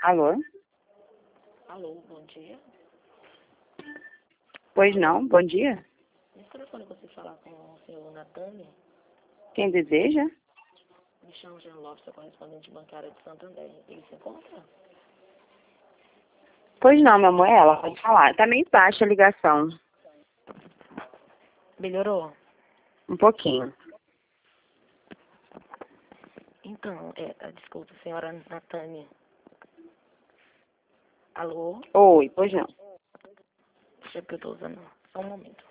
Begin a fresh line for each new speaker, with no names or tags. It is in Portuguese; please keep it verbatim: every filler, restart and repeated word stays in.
Alô?
Alô, bom dia.
Pois não, bom dia.
Nesse telefone eu consigo falar com o senhor Natânia?
Quem deseja?
Me chamo Jean Lopes, sou correspondente bancária de Santander. Ele se encontra?
Pois não, meu amor, é ela, pode falar. Tá meio baixa a ligação,
Melhorou?
um pouquinho.
Então, é, ah, desculpa, senhora Natânia. Alô?
Oi, pois não.
Deixa eu ver que eu tô usando. Só um momento.